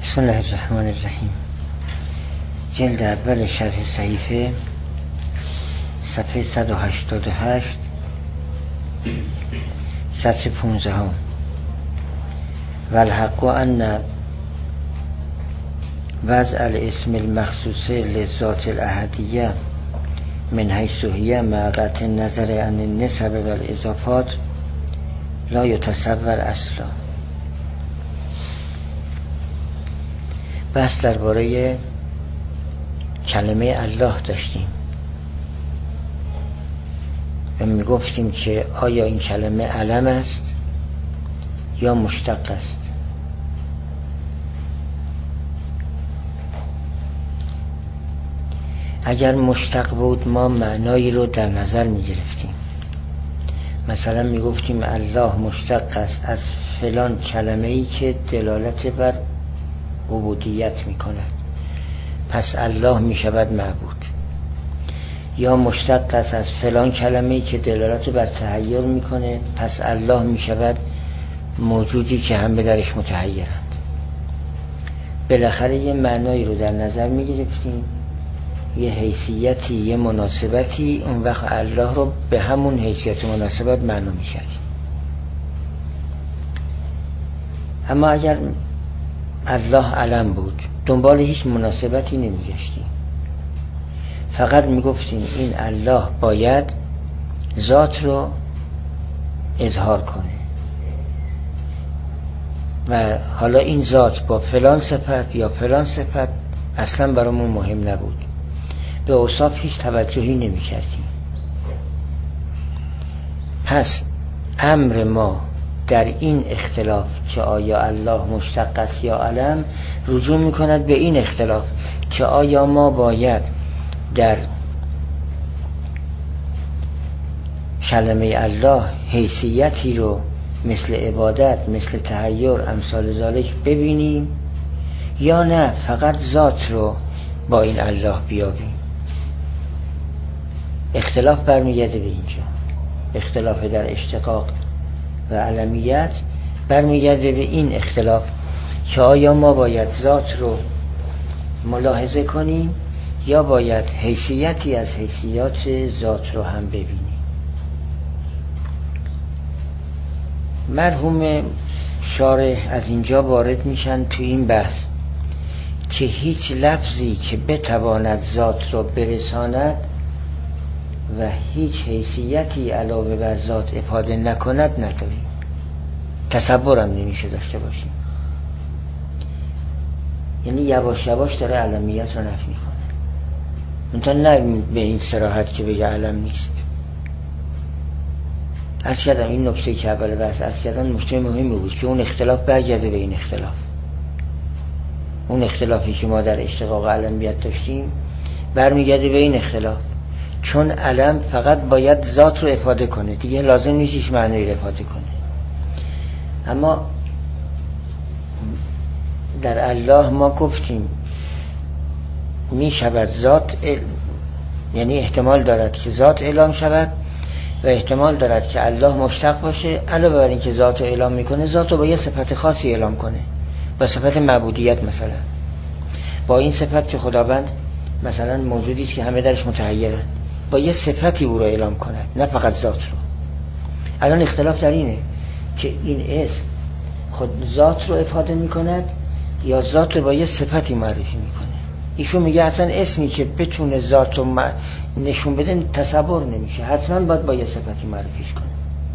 بسم الله الرحمن الرحیم. جلد اول شرح صحیفه، صفحه 188، سطر 15. والحق ان وضع الاسم المخصوص للذات الاحدیه من حیث هی مع قطع النظر عن النسب والاضافات لا یتصور اصلا. بحث درباره کلمه الله داشتیم و میگفتیم که آیا این کلمه علم است یا مشتق است. اگر مشتق بود ما معنایی رو در نظر میگرفتیم. مثلا میگفتیم الله مشتق است از فلان کلمه‌ای که دلالت بر عبودیت میکند، پس الله میشود معبود. یا مشتق است از فلان کلمه‌ای که دلالت بر تحیر میکنه، پس الله میشود موجودی که همه درش متحیرند. بالاخره یه معنایی رو در نظر میگرفتیم، یه حیثیتی، یه مناسبتی، اون وقت الله رو به همون حیثیت و مناسبت معنا میکردیم. اما اگر الله علم بود دنبال هیچ مناسبتی نمیگشتیم، فقط میگفتیم این الله باید ذات رو اظهار کنه و حالا این ذات با فلان صفت یا فلان صفت اصلا برامون مهم نبود، به اوصاف هیچ توجهی نمیکردیم. پس امر ما در این اختلاف که آیا الله مشتق است یا علم رجوع میکند به این اختلاف که آیا ما باید در کلمه الله حیثیتی رو مثل عبادت، مثل تحیر، امثال ذالک ببینیم یا نه فقط ذات رو با این الله بیابیم. اختلاف برمیگرده به اینجا، اختلاف در اشتقاق و علمیت برمیگرده به این اختلاف که آیا ما باید ذات رو ملاحظه کنیم یا باید حیثیتی از حیثیات ذات رو هم ببینیم. مرحوم شارح از اینجا وارد میشن تو این بحث که هیچ لفظی که بتواند ذات رو برساند و هیچ حیثیتی علاوه بر ذات افاده نکند نداریم، تصورم نمیشه داشته باشیم. یعنی یواش یواش داره علمیت رو نفی میکنه، منتها نه به این صراحت که بگه علم نیست. عرض کردم این نکته که اول بحث عرض کردم نکته مهمی بود که اون اختلاف برگرده به این اختلاف. اون اختلافی که ما در اشتقاق علمیت داشتیم برمیگرده به این اختلاف، چون علم فقط باید ذات رو افاده کنه، دیگه لازم نیست هیچ معنی رو افاده کنه. اما در الله ما گفتیم می شود ذات یعنی احتمال دارد که ذات اعلام شود و احتمال دارد که الله مشتق باشه، علاوه بر این که ذات رو اعلام میکنه ذات رو با یه صفت خاصی اعلام کنه، با صفت معبودیت. مثلا با این صفت که خداوند مثلا موجودی است که همه درش متحیرن، با یه صفتی او رو اعلام کند، نه فقط ذات رو. الان اختلاف در اینه که این اسم خود ذات رو افاده میکند یا ذات رو با یه صفتی معرفی میکنه. ایشون میگه اصلا اسمی که بتونه ذات رو نشون بده تصور نمیشه، حتما باید با یه صفتی معرفیش کنه.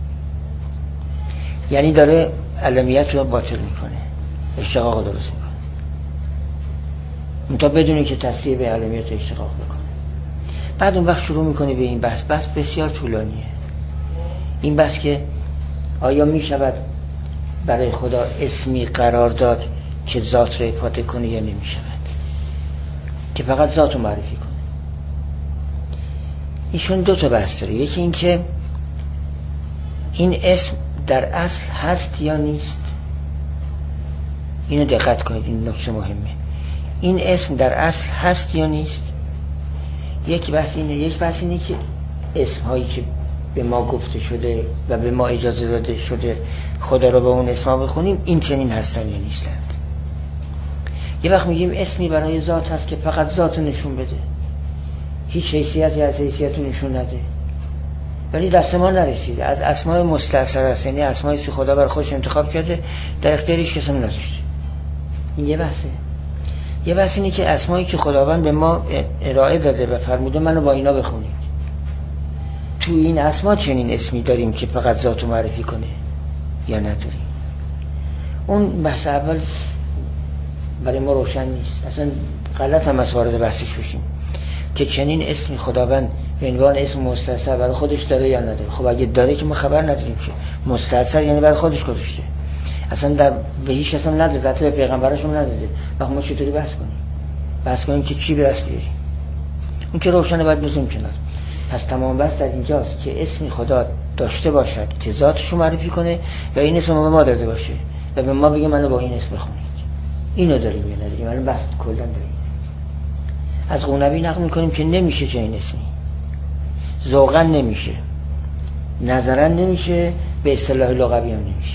یعنی داره علمیت رو باطل میکنه، اشتقاق رو درست میکنه، منتها بدونی که تصدیق به علمیت اشتقاق بکنه. بعد اون وقت شروع میکنه به این بحث بسیار طولانیه. این بحث که آیا میشود برای خدا اسمی قرار داد که ذات رو افاده کنه یا نمیشود، که فقط ذات رو معرفی کنه. ایشون دو تا بحث داره. یکی این که این اسم در اصل هست یا نیست. اینو دقت کنید، این نکته مهمه. این اسم در اصل هست یا نیست. یک بحث اینه که اسم هایی که به ما گفته شده و به ما اجازه داده شده خدا رو به اون اسما بخونیم این چنین هستن یا نیستند. یه وقت میگیم اسمی برای ذات هست که فقط ذات نشون بده، هیچ حیثیتی از حیثیت نشون نده، ولی دست ما نرسیده. از اسماء مستأثر است، یعنی اسمایی که خدا بر خودش انتخاب کرده در اختیار هیچ کسی نذاشته. این یه بحثه. یه بحث اینه که اسمایی که خداوند به ما ارائه داده و فرموده منو با اینا بخونید، تو این اسما چنین اسمی داریم که فقط ذاتو معرفی کنه یا نداریم؟ اون بحث اول برای ما روشن نیست، اصلا غلط هم از وارد بحثش بشیم که چنین اسمی خداوند به عنوان اسم مستأثر برای خودش داره یا نداره. خب اگه داره که ما خبر نداریم که مستأثر یعنی برای خودش گذاشته، اصلا در به هیچ کس هم نداده، حتی به پیغمبرش هم نداده. ما چطوری بحث کنیم که چی به دست بیاریم؟ اون که روشنه، باید بزنیم کنار. پس تمام بحث در اینجاست که اسمی خدا داشته باشد که ذاتشو معرفی کنه و این اسم به ما داده باشه و به ما بگه منو با این اسم بخونید. اینو داریم یا نداریم؟ الان بحث کلا داریم. از قونبی نقل میکنیم که نمیشه چنین اسمی، ذوقا نمیشه، نظرا نمیشه، به اصطلاح لغوی هم نمیشه.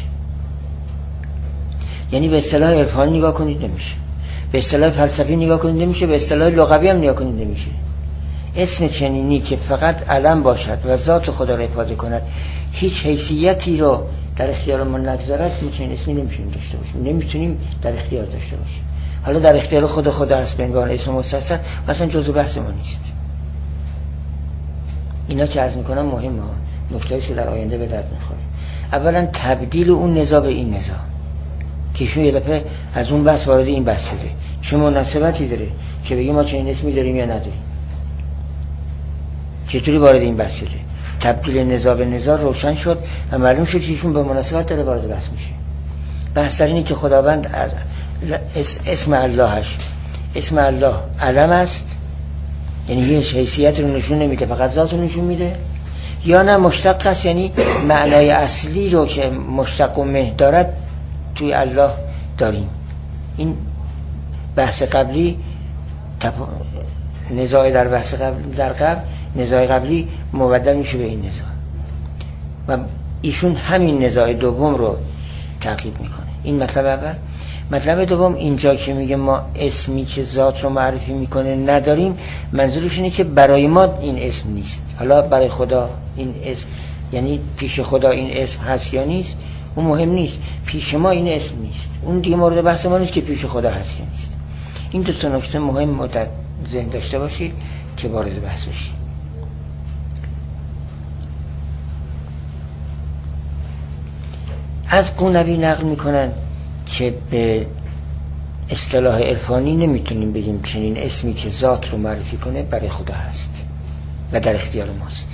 یعنی به اصطلاح عرفانی نگاه کنید نمیشه، به اصطلاح فلسفی نگاه کنید نمیشه، به اصطلاح لغوی هم نگاه کنید نمیشه. اسم چنینی که فقط علم باشد و ذات خدا را افاده کند، هیچ حیثیتی رو در اختیار ما نگذارد، ما چنین اسمی نمیتونیم داشته باشیم، نمیتونیم در اختیار داشته باشیم. حالا در اختیار خدا هست به عنوان اسم مستأثر، مثلا جزء بحث ما نیست. اینا که عرض میکنم مهمه، نکته‌ایست که در آینده به درد میخوره. اولا تبدیل اون نزاع به این نزاع که شو یه دفعه از اون بحث وارد این بحث شده، چه مناسبتی داره که بگیم ما چنین اسمی داریم یا نداریم؟ چطوری وارد این بحث شده؟ تبدیل نزاع به نزاع روشن شد و معلوم شد که ایشون به مناسبت داره وارد بحث میشه. بحث در اینه که خداوند از اسم اللهش، اسم الله علم است، یعنی هیچ حیثیت رو نشون نمیده، فقط ذات رو نشون میده، یا نه مشتق است، یعنی معنای اصلی رو که مشتق و مه دارد توی الله داریم. این بحث قبلی نزاع در بحث قبل، در قبل نزاع قبلی مبدل میشه به این نزاع و ایشون همین نزاع دوم رو تعقیب میکنه. این مطلب اول. مطلب دوم، اینجا که میگه ما اسمی که ذات رو معرفی میکنه نداریم، منظورش اینه که برای ما این اسم نیست. حالا برای خدا این اسم، یعنی پیش خدا این اسم هست یا نیست، اون مهم نیست. پیش ما این اسم نیست، اون دیگه مورد بحث ما نیست که پیش خدا هست یا نیست. این دو تا نکته مهم رو در ذهن داشته باشید که وارد بحث بشید. از قونبی نقل میکنن که به اصطلاح عرفانی نمیتونیم بگیم چنین اسمی که ذات رو معرفی کنه برای خدا هست و در اختیار ماست.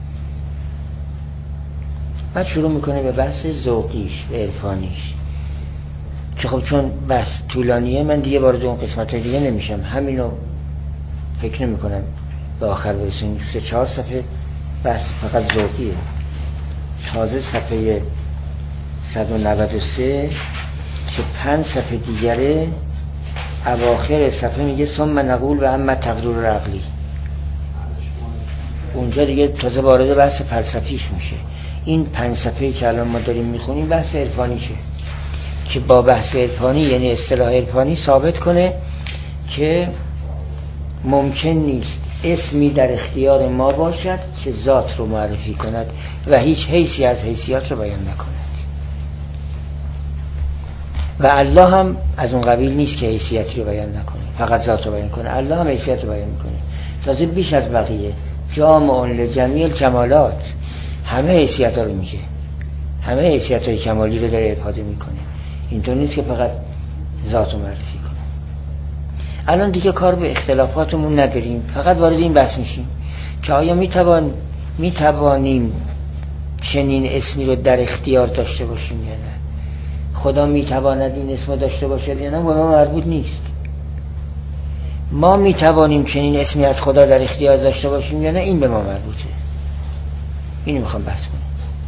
بعد شروع میکنه به بحث ذوقیش و عرفانیش که خب چون بحث طولانیه من دیگه وارد اون قسمت دیگه نمیشم، همینو فکر نمیکنم به آخر برسونیم. 3-4 صفحه بحث فقط ذوقیه. تازه صفحه 193 که 5 صفحه دیگره، اواخر صفحه میگه ثم نقول و اما تقریر عقلی. اونجا دیگه تازه وارد بحث فلسفیش میشه. این 5 صفحه‌ای که الان ما داریم میخونیم بحث عرفانیشه که با بحث عرفانی یعنی اصطلاح عرفانی ثابت کنه که ممکن نیست اسمی در اختیار ما باشد که ذات رو معرفی کند و هیچ حیثی از حیثیات رو بیان نکند. و الله هم از اون قبیل نیست که حیثیتی رو بیان نکنه، فقط ذات رو بیان کنه. الله هم حیثیت رو بیان میکنه، تازه بیش از بقیه، جامع لجمیع الکمالات، همه حیثیت ها رو میگه، همه حیثیت های کمالی رو داره افاده میکنه. اینطور نیست که فقط ذات رو معرفی کنه. الان دیگه کار به اختلافاتمون نداریم، فقط وارد این بحث میشیم که آیا میتوانیم چنین اسمی رو در اختیار داشته باشیم یا نه. خدا میتواند این اسم داشته باشه یا نه، به ما مربوط نیست. ما میتوانیم چنین اسمی از خدا در اختیار داشته باشیم یا نه، این به ما مربوطه. اینو میخوام بحث کنم.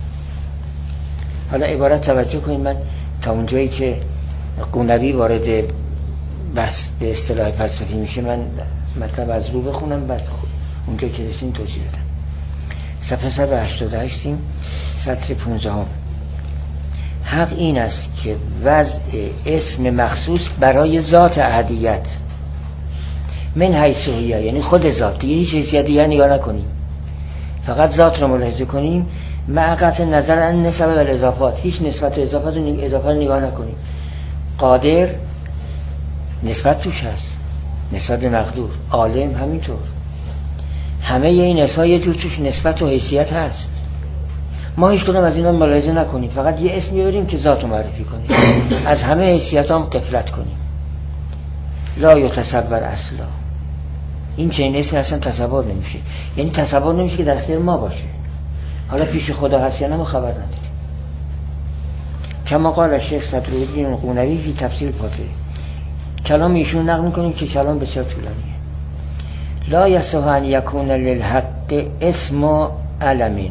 حالا عبارت توجه کنید، من تا اونجایی که قونبی وارد بحث به اصطلاح فلسفی میشه من مطلب از رو بخونم، بعد اونجا که رسیم توضیح بدم. صفحه 188 سطر 15. حق این است که وضع اسم مخصوص برای ذات احدیت من حیث هی، یعنی خود ذات، دیگه هیچ حیثیت دیگه نگاه نکنیم، فقط ذات رو ملاحظه کنیم. مع قطع نظر عن نسب و الاضافات، هیچ نسبت و اضافه رو نگاه نکنیم. قادر نسبت توش هست، نسبت به مقدور. عالم همینطور. همه این اسما یه جور توش نسبت و حیثیت هست. ما هیچ کدوم از اینا ملاحظه نکنیم، فقط یه اسمی ببریم که ذات رو معرفی کنیم، از همه حیثیت هم غفلت کنیم. لا یتصور اصلا، این چنین اسمی اصلا تصور نمیشه، یعنی تصور نمیشه که در اختیار ما باشه. حالا پیش خدا هست یا نه ما خبر نداریم. کما قال شیخ صدرالدین القونوی فی تفسیر فاتحه، کلام ایشون نقل میکنیم که کلام بسیار طولانیه. لا یصح ان یکون للحق اسم علم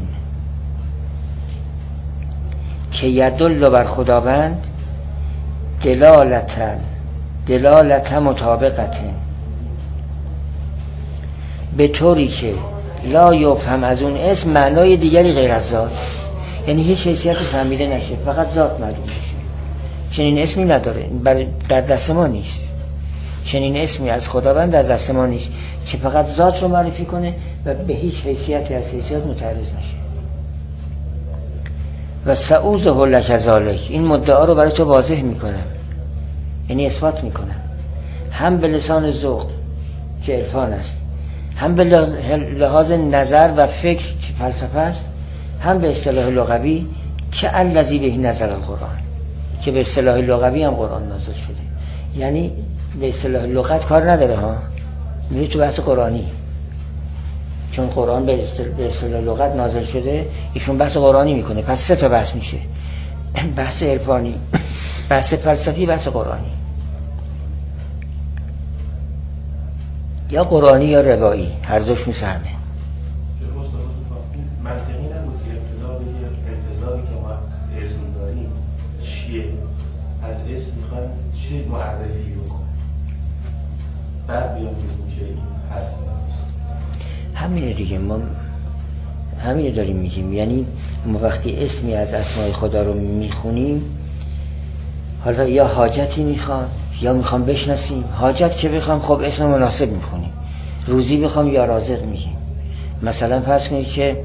که یدل بر خداوند دلالت مطابقت، به طوری که لا یفهم از اون اسم معنای دیگری غیر از ذات، یعنی هیچ حیثیت فهمیده نشه، فقط ذات معلوم بشه. چنین اسمی نداره، در دست ما نیست. چنین اسمی از خداوند در دست ما نیست که فقط ذات رو معرفی کنه و به هیچ حیثیتی از حیثیت متعرض نشه. و سعوذ لک ذالک، این مدعا رو برای تو واضح میکنم، یعنی اثبات میکنم، هم به لسان ذوق که عرفان است، هم به لحاظ نظر و فکر که فلسفه است، هم به اصطلاح لغوی که الذی به نظر القرآن، که به اصطلاح لغوی هم قرآن نازل شده. یعنی به اصطلاح لغت کار نداره ها، میره تو بحث قرآنی، چون قرآن به اصطلاح لغت نازل شده، ایشون بحث قرآنی میکنه. پس سه تا بحث میشه، بحث عرفانی، بحث فلسفی، بحث قرآنی. یا قرآنی یا روایی، هر دوش میسهمه. منطقی نبود که ابتدا بگیم انتظاری که ما از اسم داریم چیه؟ از اسم میخوایم چی معرفی بکنیم، بعد بیان بگیم که این هست نیست. همینه دیگه، ما همینه داریم میگیم. یعنی ما وقتی اسمی از اسمای خدا رو میخونیم، حالا یا حاجتی میخوام یا میخوام بشناسیم. حاجت که بخوام خب اسم مناسب میخونیم، روزی بخوام یا رازق میگیم. مثلا فرض کنید که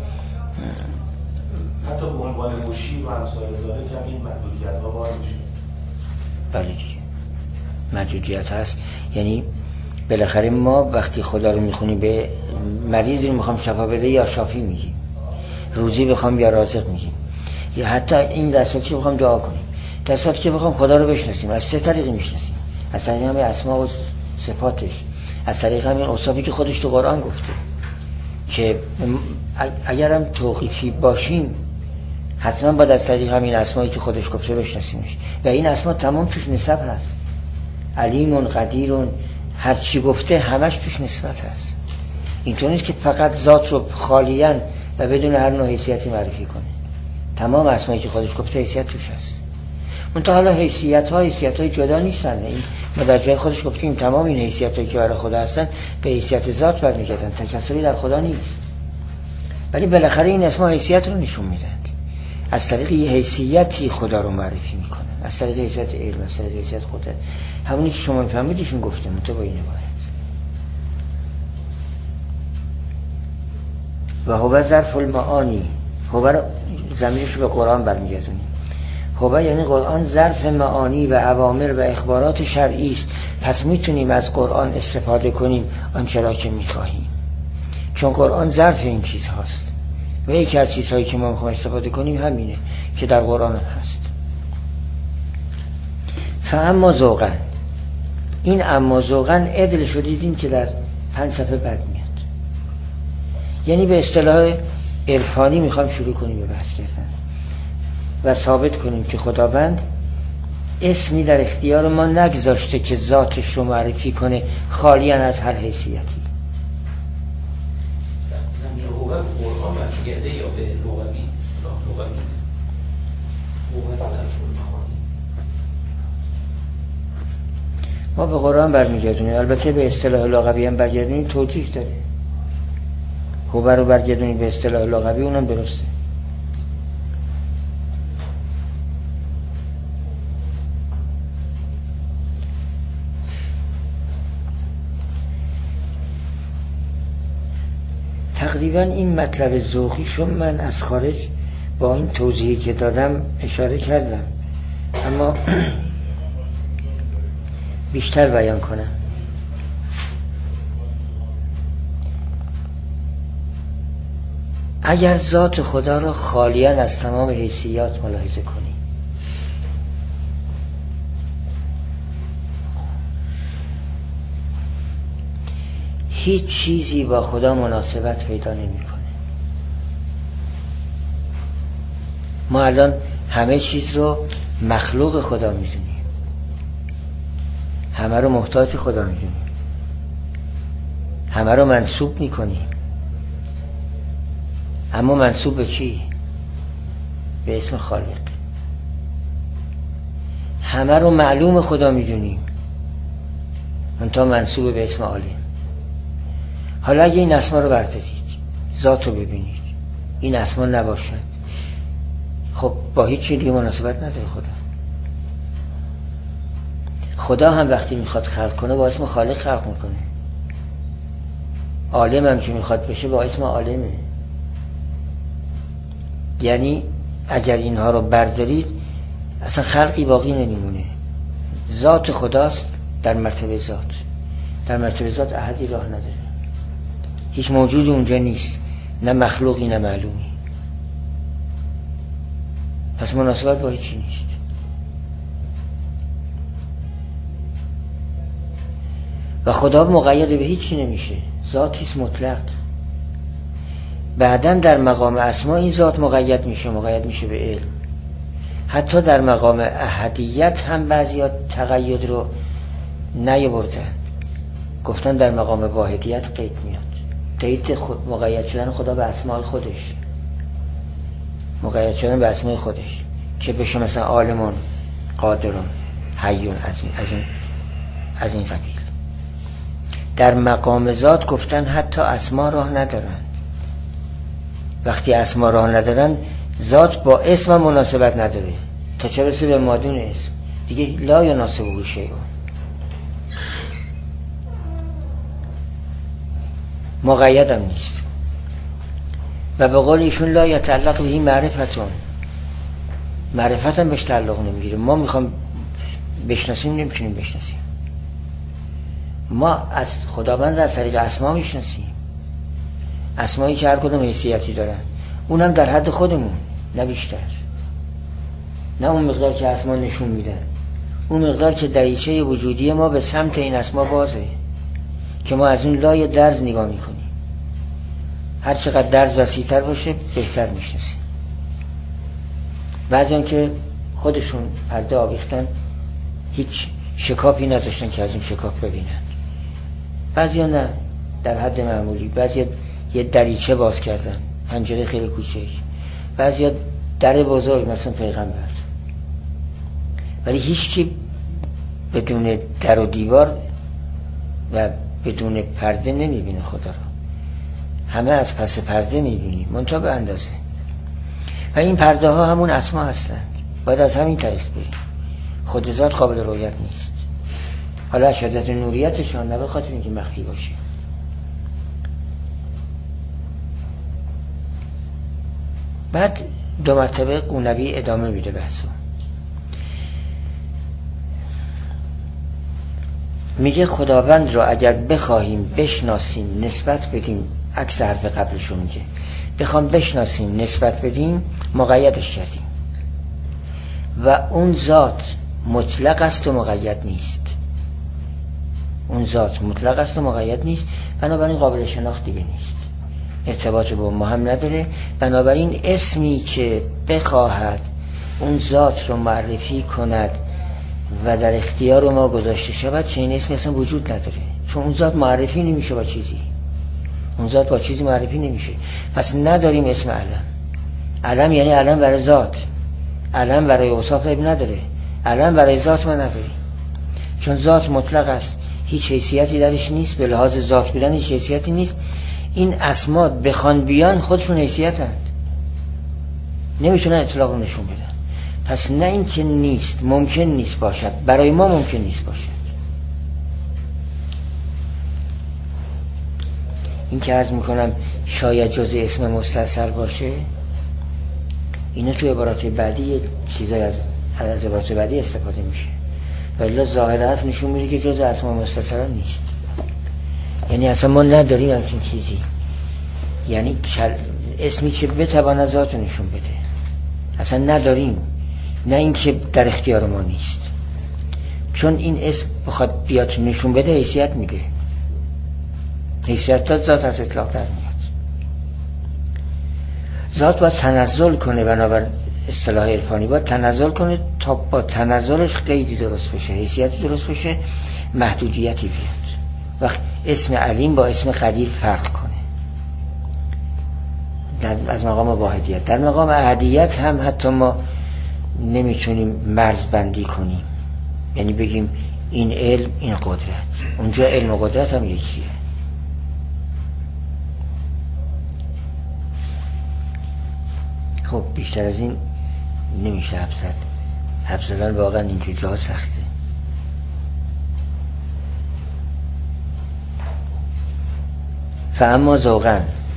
حتی به عنوان مشیر و امثال ذالک هم این محدودیت ها وارد میشه. بله دیگه، محدودیت هست. یعنی بالاخره ما وقتی خدا رو میخونیم، به مریضی رو میخوام شفا بده یا شافی میگیم، روزی بخوام یا رازق میگیم. یا حتی این دستاتی که بخوام دعا کنیم، دستاتی که بخوام خدا رو بشناسیم، از سه طریق میشناسیم: از طریق همین اسما و صفاتش، از طریق همین اوصافی که خودش تو قرآن گفته که اگرم توقیفی باشیم حتما باید از طریق همین اسمایی که خودش گفته بشناسیمش. و این اسما تمام توش نسب هست، علیم، قدیر، هر چی گفته همش توش نسبت هست. اینطور نیست که فقط ذات رو خالیاً و بدون هر نوع حیثیتی معرفی کنه. تمام اسمایی که خودش گفته حیثیت توش هست. منتها حالا حیثیت‌های جدا نیستن. این ما در جای خودش گفتیم تمام این حیثیت‌هایی که برای خدا هستن به حیثیت ذات برمیگردن، تکثری در خدا نیست. ولی بالاخره این اسما حیثیت رو نشون میدن، از طریق یه حیثیتی خدا رو معرفی میکنن، از طریق حیثیت علم، از طریق حیثیت قدرت. همونی که شما میفهمیدیشون گفته تو با این عبارت. و هو ظرف المعانی، هو ضمیرش به قرآن برمیگردونیم. هو یعنی قرآن ظرف معانی و اوامر و اخبارات شرعی است. پس میتونیم از قرآن استفاده کنیم آنچه را که میخواهیم، چون قرآن ظرف این چیز هاست. و یکی از چیزهایی که ما میخوایم استفاده کنیم همینه که در قرآن هم هست. فاما ذوقا، این اما ذوقا عدل شدیدیم که در 5 صفحه بعد میاد. یعنی به اصطلاح عرفانی میخوایم شروع کنیم به بحث کردن و ثابت کنیم که خداوند اسمی در اختیار ما نگذاشته که ذاتش رو معرفی کنه خالیاً از هر حیثیتی. زمین هو قرآن برمیگرده یا به لغوی، اصطلاح لغوی هو ظرف المعانی؟ ما به قرآن برمیگردونیم، البته به اصطلاح لغوی هم برگردونیم توجیه داره. هو رو برگردونیم به اصطلاح لغوی اونم درسته. تقریبا این مطلب ذوقی شو من از خارج با این توضیحی که دادم اشاره کردم، اما بیشتر بیان کنم. اگر ذات خدا را خالیاً از تمام حیثیات ملاحظه کنی، هیچ چیزی با خدا مناسبت پیدا نمی‌کنه. ما الان همه چیز رو مخلوق خدا می‌دونیم، همه رو محتاج خدا می‌دونیم، همه رو منسوب می‌کنیم. اما منسوب به چی؟ به اسم خالق. همه رو معلوم خدا می‌دونیم، منتها منسوب به اسم عالم. حالا اگه این اسما رو بردارید، ذات رو ببینید، این اسما نباشد، خب با هیچ چیزی مناسبت نداره خدا هم وقتی میخواد خلق کنه با اسم خالق خلق میکنه. عالم هم که میخواد بشه با اسم عالمه. یعنی اگر اینها رو بردارید اصلا خلقی باقی نمیمونه. ذات خداست در مرتبه ذات، در مرتبه ذات احدی راه نداره، هیچ موجود اونجا نیست، نه مخلوقی نه معلومی، پس مناسبت با هیچی نیست. و خدا مقید به هیچی نمیشه، ذاتیست مطلق. بعدن در مقام اسما این ذات مقید میشه به علم. حتی در مقام احدیت هم بعضیا تقید رو نیاوردن، گفتن در مقام واحدیت قید میاد. قید خود مقید شدن خدا به اسماء خودش، مقید شدن به اسماء خودش که بشه مثلا عالمون، قادرون، حیون، از این قبیل. در مقام ذات گفتن حتی اسما راه ندارن. وقتی اسما راه ندارن ذات با اسم مناسبت نداره، تا چه برسه به مادون اسم دیگه. لا یناسبه شیء، مقیدم نیست. و به قول ایشون لا یتعلق بهی معرفتون، معرفتم بهش تعلق نمیگیره. ما میخوام بشناسیم نمیتونیم بشناسیم. ما از خداوند از طریق اسما میشناسیم، اسمایی که هر کدوم حیثیتی دارن، اونم در حد خودمون، نه بیشتر، نه اون مقدار که اسما نشون میدن، اون مقدار که دریچه وجودی ما به سمت این اسما بازه که ما از اون لای درز نگاه میکنیم. هر چقدر درز وسیع‌تر باشه بهتر میشناسیم. بعضی هم که خودشون پرده آویختن، هیچ شکافی نذاشتن که از اون شکاف ببینن. بعضی ها نه، در حد معمولی. بعضی ها یه دریچه باز کردن، پنجره خیلی کوچک. بعضی ها در بزرگ، مثلا پیغمبر. ولی هیچ کی بدون در و دیوار و بدون پرده نمیبینه خدا رو. همه از پس پرده میبینیم، منتها به اندازه. و این پرده ها همون اسما هستند، باید از همین طریق بریم. خود ذات قابل رؤیت نیست، حالا شدت نوریتشان نه به خاطر اینکه مخفی باشه. بعد دو مرتبه قونبی ادامه میده بحثو. میگه خداوند رو اگر بخواهیم بشناسیم، نسبت بدیم، عکس حرف قبلشو میگه، بخوام بشناسیم نسبت بدیم، مقیدش کردیم. و اون ذات مطلق است و مقید نیست. اون ذات مطلق است و مقید نیست، بنابراین قابل شناخت دیگه نیست، ارتباط با ما هم نداره. بنابراین اسمی که بخواهد اون ذات رو معرفی کند و در اختیار ما گذاشته شود، چنین اسمی اصلا وجود نداره، چون اون ذات معرفی نمیشه با چیزی. اون ذات با چیزی معرفی نمیشه. پس نداریم اسم علم. علم یعنی علم برای ذات، علم برای اوصاف ابن نداره، علم برای ذات ما نداریم، چون ذات مطلق است، هیچ حیثیتی درش نیست، به لحاظ ذات بودن هیچ حیثیتی نیست. این اسما بخوان بیان خودشون حیثیتند، نمیتونن اطلاق رو نشون بدن. پس نه این که نیست، ممکن نیست باشد، برای ما ممکن نیست باشد. این که عرض میکنم شاید جز اسم مستصل باشه، اینو توی عبارات بعدی چیزای از عبارات بعدی استفاده میشه، ولی ظاهر حرف نشون میده که جز اسماء مستصل نیست. یعنی اصلا ما نداریم همچین چیزی، یعنی اسمی که بتواند ذات نشون بده اصلا نداریم، نه این که در اختیار ما نیست. چون این اسم بخواد بیاد نشون بده حیثیت میده، حیثیت داد ذات از اطلاق در میاد. ذات باید تنزل کنه، بنابر اصطلاح عرفانی باید تنزل کنه تا با تنزلش قیدی درست بشه، حیثیتی درست بشه، محدودیتی بیاد. وقت اسم علیم با اسم قدیر فرق کنه از مقام واحدیت. در مقام احدیت هم حتی ما نمیتونیم مرز بندی کنیم، یعنی بگیم این علم این قدرت، اونجا علم و قدرت هم یکیه. خب بیشتر از این نمیشه حبس زدن واقعا اینجور جا سخته. فاما ذوقا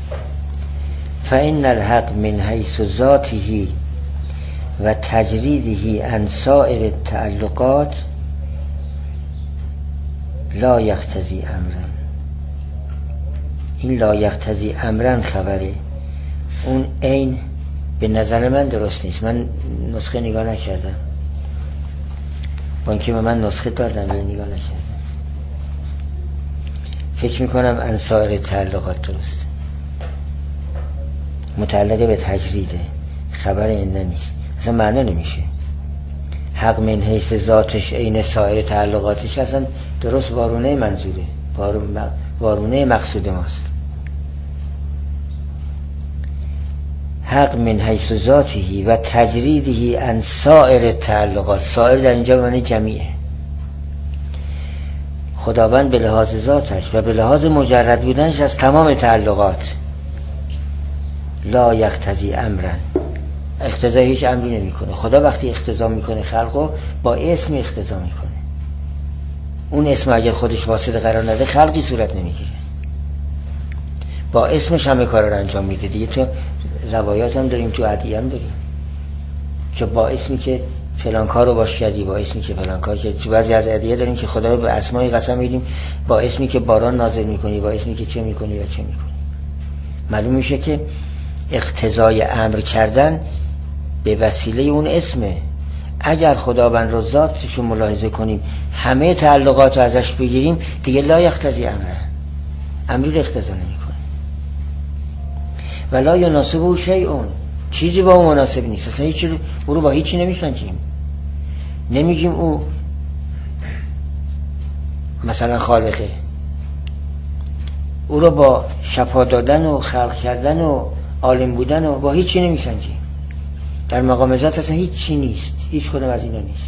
فإن الحق من حیث ذاته و تجریده عن سائر التعلقات لا یقتضی امرا. این لا یقتضی امرا خبره، اون عین به نظر من درست نیست. من نسخه نگاه نکردم، با اینکه من نسخه دادم ولی نگاه نکردم. فکر میکنم عن سائر تعلقات درسته، متعلقه به تجریده، خبر این نیست، اصلا معنا نمیشه. حق من حیث ذاتش عین سایر تعلقاتش اصلا درست وارونه منظوره، وارونه مقصود ماست. حق من حیث ذاته و تجریده عن سایر تعلقات. سایر در اینجا معنی جمیعه. خداوند به لحاظ ذاتش و به لحاظ مجرد بودنش از تمام تعلقات لا یقتضی امرا، اقتضای هیچ امری نمی کنه. خدا وقتی اقتضا میکنه خلقو با اسم اقتضا میکنه. اون اسم اگر خودش واسطه قرار نده خلقی صورت نمیگیره، با اسمش همه کار رو انجام میده دیگه. تو روایات هم داریم، تو ادعیه هم داریم که با اسمی که فلان کار رو باش کردی، با اسمی که فلان کار کردی. تو بعضی از ادعیه داریم که خدا رو به اسمای قسم میدیم، با اسمی که باران نازل میکنی، با اسمی که چه میکنی و چه میکنی. معلوم میشه که اقتضای امر کردن به وسیله اون اسمه. اگر خداوند رو ذاتش رو ملاحظه کنیم، همه تعلقات رو ازش بگیریم، دیگه لا یقتضی امری رو اقتضا نمیکنه. ولا یناسبه شیء، چیزی با اون مناسب نیست. اصلا هیچی رو با هیچی نمیسنجیم. نمیگیم او مثلا خالقه، او رو با شفا دادن و خلق کردن و عالم بودن و با هیچی نمیسنجیم. در مقام ذات اصلا هیچی نیست، هیچ کدوم از اینا نیست،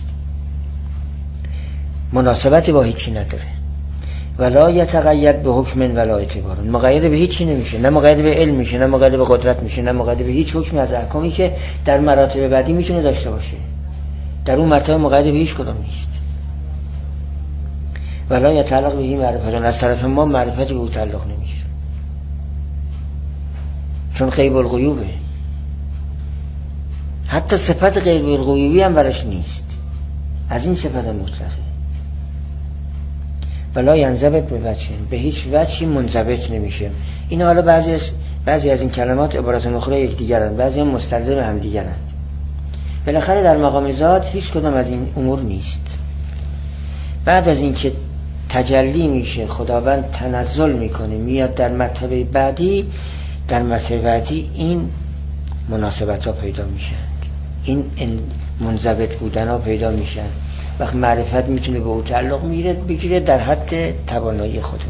مناسبتی با هیچی نداره. ولا یتقید به حکم ولا اعتبار، مقید به هیچی نمیشه، نه مقید به علم میشه، نه مقید به قدرت میشه، نه مقید به هیچ حکمی از احکامی که در مراتب بعدی میتونه داشته باشه. در اون مرتبه مقید به هیچ کدوم نیست. ولا یتعلق به این معرفت، از طرف ما معرفت به او تعلق نمیگیره، چون غیب الغیوبه. حتی صفت غیب الغیوبی هم برش نیست، از این صفت مطلقه. ولا ینضبط به وجه، به هیچ وجهی منضبط نمیشه. این حالا بعضی از این کلمات عبارات اخرى یکدیگرند، بعضی هم مستلزم هم دیگرند. بالاخره در مقام ذات هیچ کدام از این امور نیست. بعد از این که تجلی میشه، خداوند تنزل میکنه، میاد در مرتبه بعدی، در مرتبه بعدی این مناسبت ها پیدا میشن، این منضبط بودن ها پیدا میشن. وقت معرفت میتونه به او تعلق بگیره در حد توانایی خودمون.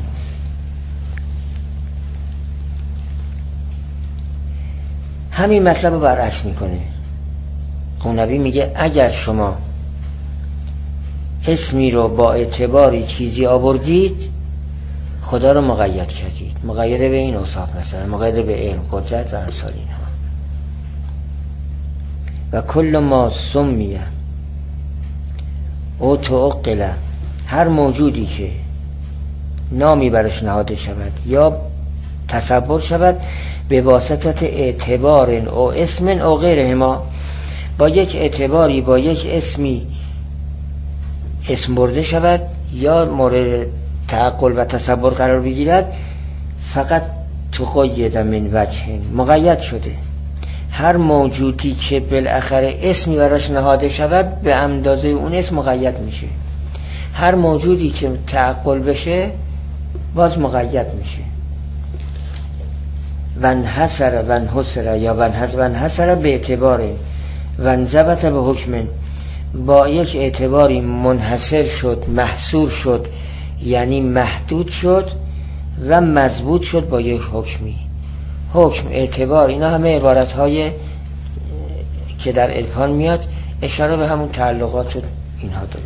همین مطلب رو برعکس میکنه. قونبی میگه اگر شما اسمی رو با اعتباری چیزی آوردید، خدا رو مقید کردید، مقید به این اوصاف، مثلا مقید به علم، قدرت و امثال اینها. و کل ما سمیه او تعقل، هر موجودی که نامی برش نهاده شود یا تصور شود به واسطت اعتبار او اسم او غیرهما، با یک اعتباری با یک اسمی اسم برده شود یا مورد تعقل و تصور قرار بگیرد. فقط تقید من وجه، مقید شده. هر موجودی که بالاخره اسمی براش نهاده شود به اندازه اون اسم مقید میشه. هر موجودی که تعقل بشه باز مقید میشه. ونحصر ونحصر یا ونحصر به اعتبار ونضبط به حکم، با یک اعتباری منحصر شد، محصور شد، یعنی محدود شد و مضبوط شد با یک حکمی. حکم، اعتبار، اینا همه عبارت‌های که در عرفان میاد اشاره به همون تعلقات و اینها داره.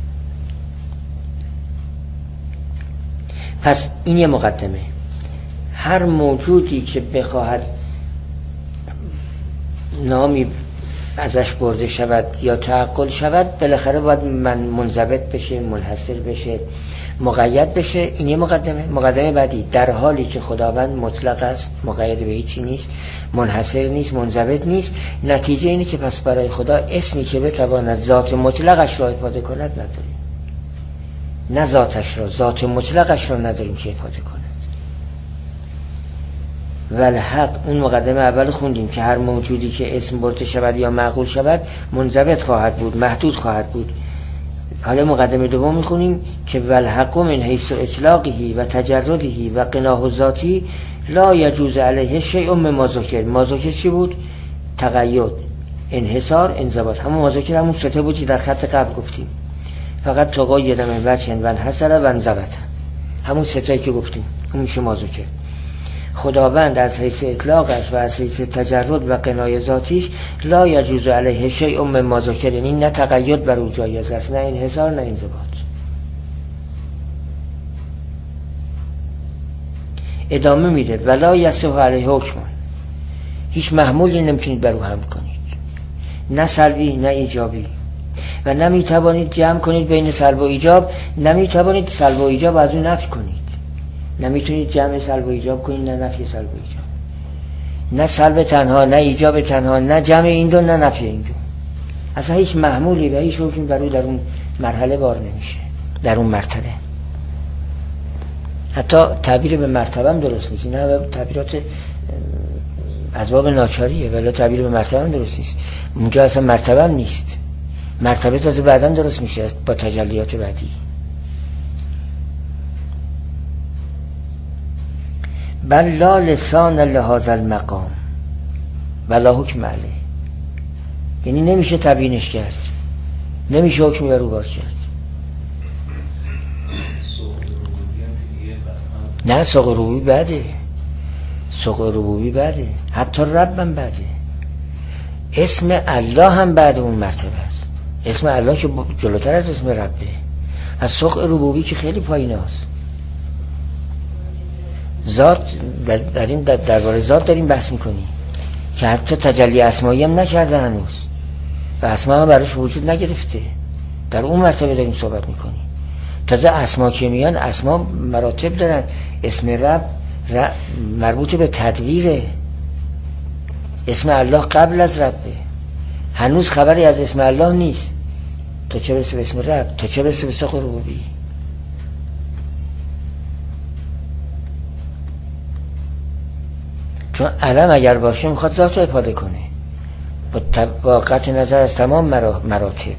پس این یه مقدمه. هر موجودی که بخواهد نامی ازش برده شود یا تعقل شود بالاخره باید منضبط بشه، منحصر بشه، مقید بشه. این یه مقدمه. مقدمه بعدی، در حالی که خداوند مطلق است، مقید به هیچی نیست، منحصر نیست، منضبط نیست، نتیجه اینه که پس برای خدا اسمی که بتواند ذات مطلقش را افاده کند نداریم. نه ذاتش را، ذات مطلقش را نداریم که افاده کند. والحق، اون مقدمه اول خوندیم که هر موجودی که اسم برده شود یا معقول شود منضبط خواهد بود، محدود خواهد بود. حالا مقدمه دوم میخونیم که والحق من حیث اطلاقه و تجرده و قناه ذاتی لا یجوز علیه شیء مما ذکر. ما ذکر چی بود؟ تقید، انحصار، انضباط. همون ما ذکر همون سته بود که در خط قبل گفتیم. فقط تقید من وجه و انحصر و انضبط، همون ستایی که گفتیم اون میشه ما ذکر. خداوند از حیث اطلاقش و از حیث تجرد و قنای ذاتیش لا یجوز علیه شیء مما ذکر، یعنی نه تقید بر او جایز است، نه انحصار، نه انضباط. ادامه میده ولا یصح علیه حکم، هیچ محمولی نمیتونید بر او حمل کنید، نه سلبی نه ایجابی، و نمیتوانید جمع کنید بین سلب و ایجاب، نمیتوانید سلب و ایجاب از اون نفی کنید، نمیتونید جمع سلب و ایجاب کنید نه نفی سلب و ایجاب، نه سلب تنها نه ایجاب تنها، نه جمع این دو نه نفی این دو. اصلا هیچ محمولی و هیچ حکمی بر او در اون مرحله بار نمیشه، در اون مرتبه. حتی تعبیر به مرتبه هم درست نیست، نه تعبیرات از باب ناچاریه، ولی تعبیر به مرتبه هم درست نیست. اونجا اصلا مرتبه هم نیست، مرتبه تازه بعداً درست میشه با تجلیات بعدی. بل لا لسان لهذا المقام ولا حکم علیه، یعنی نمیشه تبیینش کرد، نمیشه حکمی بر او وارد کرد. نه سوق ربوبی بعده، سوق ربوبی بعده، حتی ربم بعده، اسم الله هم بعد اون مرتبه است. اسم الله که جلوتر از اسم ربه، از سوق ربوبی که خیلی پایین است. ذات، در این درباره ذات داریم بحث میکنیم که حتی تجلی اسمایی هم نکرده هنوز و اسما هم براش وجود نگرفته. در اون مرتبه داریم صحبت میکنیم. تازه اسما که میان، اسما مراتب دارن. اسم رب مربوط به تدبیره، اسم الله قبل از ربه، هنوز خبری از اسم الله نیست، تا چه برسه به اسم رب، تا چه برسه به سوق ربوبی. چون علم اگر باشه میخواد ذات رو افاده کنه با قطع نظر از تمام مراتب.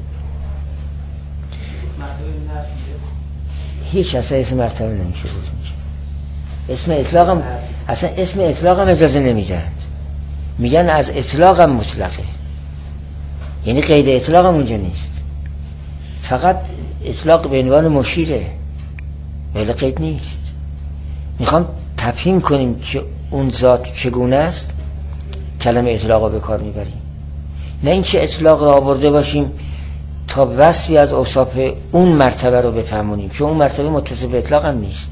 هیچ اصلا اسم مرتبه نمیشه بود اینجا. اسم اطلاقم اصلا اسم اطلاقم اجازه نمیدن، میگن از اطلاقم مطلقه، یعنی قید اطلاقم اونجا نیست، فقط اطلاق به عنوان مشیره ولی قید نیست. میخوام تفهیم کنیم که اون ذات چگونه است، کلمه اطلاق رو به کار میبریم، نه اینکه اطلاق رو آورده باشیم تا وصفی از اوصاف اون مرتبه رو بفهمونیم، چون اون مرتبه متصل به اطلاق هم نیست.